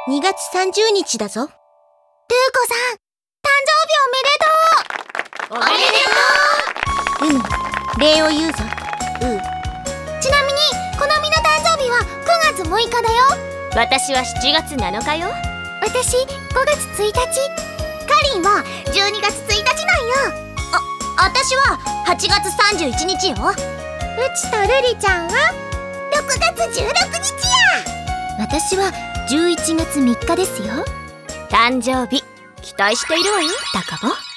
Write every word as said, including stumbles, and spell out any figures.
にがつさんじゅうにちだぞ。ルーコさん、誕生日おめでとう。 うむ、礼を言うぞ。うう。 ちなみに、このみの誕生日はくがつむいかだよ。 私はしちがつなのかよ。 私、ごがつついたち。かりんはじゅうにがつついたちなんよ。 あ、あたしははちがつさんじゅういちにちよ。うちとるりちゃんはろくがつじゅうろくにちや。 私はじゅういちがつみっかですよ。 誕生日期待しているわよ、 だかぼ。